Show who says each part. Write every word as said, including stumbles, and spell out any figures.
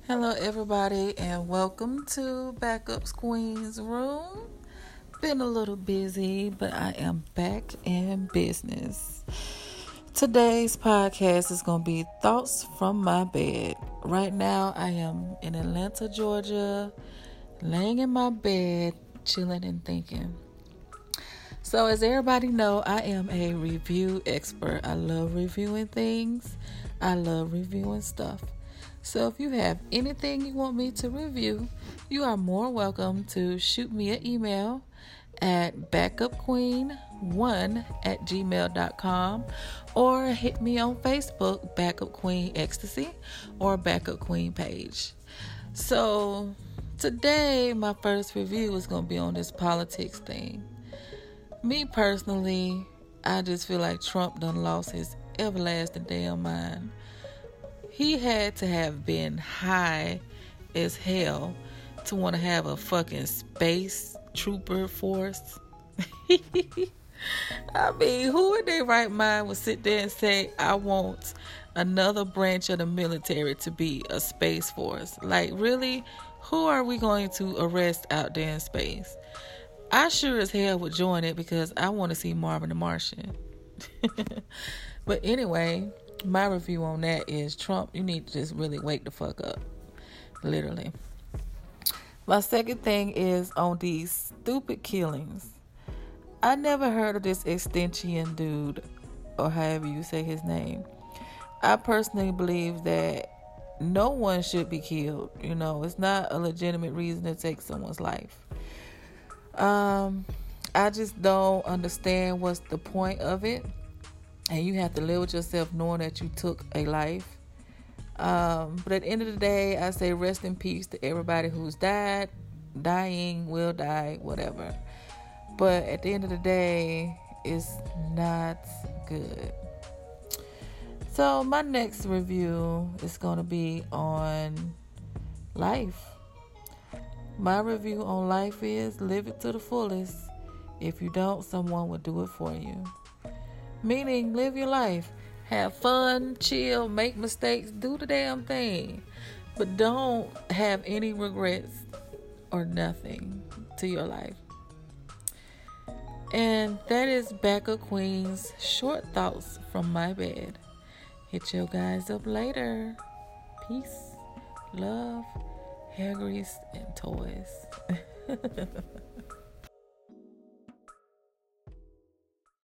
Speaker 1: Hello, everybody, and welcome to Backups Queen's Room. Been a little busy, but I am back in business. Today's podcast is going to be Thoughts from My Bed. Right now, I am in Atlanta, Georgia, laying in my bed, chilling and thinking. So, as everybody know, I am a review expert. I love reviewing things. I love reviewing stuff. So if you have anything you want me to review, you are more welcome to shoot me an email at backupqueen one at gmail dot com or hit me on Facebook, Backup Queen Ecstasy or Backup Queen page. So today, my first review is going to be on this politics thing. Me personally, I just feel like Trump done lost his everlasting damn mind. He had to have been high as hell to want to have a fucking space trooper force. I mean, who in their right mind would sit there and say, I want another branch of the military to be a space force? Like, really? Who are we going to arrest out there in space? I sure as hell would join it because I want to see Marvin the Martian. But anyway, my review on that is Trump, you need to just really wake the fuck up. Literally. My second thing is on these stupid killings. I never heard of this extension dude, or however you say his name. I personally believe that no one should be killed. You know, it's not a legitimate reason to take someone's life. Um, I just don't understand what's the point of it. And you have to live with yourself knowing that you took a life. Um, but at the end of the day, I say rest in peace to everybody who's died, dying, will die, whatever. But at the end of the day, it's not good. So my next review is going to be on life. My review on life is live it to the fullest. If you don't, someone will do it for you. Meaning, live your life. Have fun, chill, make mistakes, do the damn thing. But don't have any regrets or nothing to your life. And that is Backup Queen's short thoughts from my bed. Hit your guys up later. Peace, love, hair grease, and toys.